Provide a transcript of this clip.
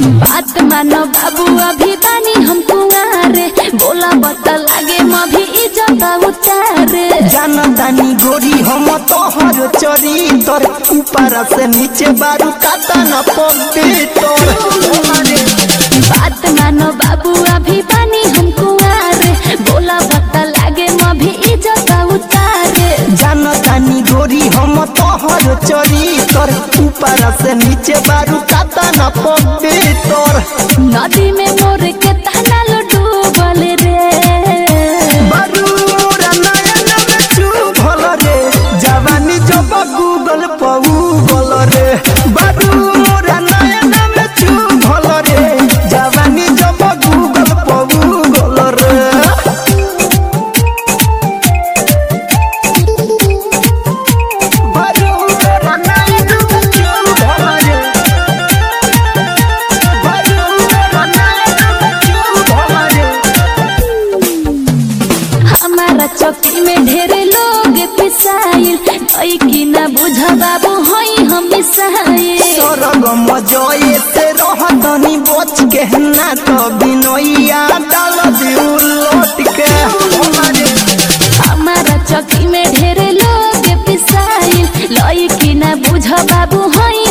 बात मानो बाबू अभी बानी हम कुंवारे बोला बता लागे मभी इज्जत उतारे जानतानी गोरी हम तोहर चरी तोर ऊपर से नीचे बारू काता न पबे तोर बात मानो बाबू अभी बानी हम कुंवारे बोला बता लागे मभी इज्जत उतारे जानतानी गोरी हम तोहर चरी तोर ऊपर से नीचे बारू काता न पबे तोर नदी में मोर के तना लो डूबल रे बारूरा नयन में चुभल रे जवानी जब गूगल पऊ गल रे बारूरा नयन में चुभल रे जवानी जब गूगल पऊ गल रे बारूरा नयन में चुभल रे बारूरा नयन में चुभल रे हमारा चौकी में ढेरे लोग पिसाइल कोई की ना बुझा बाबू होई हम मिसाइल सरगम जये से रहतनी बच के ना तो बिनोइया डाल दिउ लौट के हमारा चौकी में ढेरे लोग पिसाइल लई की ना बुझा बाबू होई